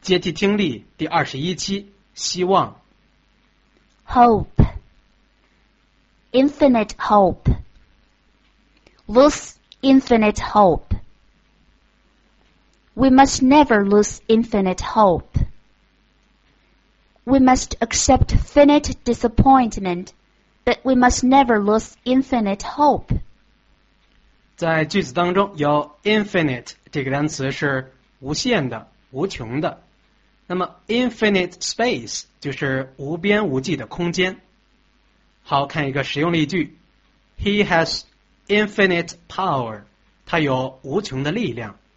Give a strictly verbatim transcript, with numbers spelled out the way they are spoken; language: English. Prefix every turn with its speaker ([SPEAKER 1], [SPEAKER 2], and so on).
[SPEAKER 1] 阶梯听力第二十一期，希望。
[SPEAKER 2] Hope. Infinite hope. Lose infinite hope. We must never lose infinite hope. We must accept finite disappointment, but we must never lose infinite hope.
[SPEAKER 1] 在句子当中有 infinite 这个单词是无限的、无穷的，那么 infinite space 就是无边无际的空间。好，看一个实用例句 He has infinite power. 他有无穷的力量。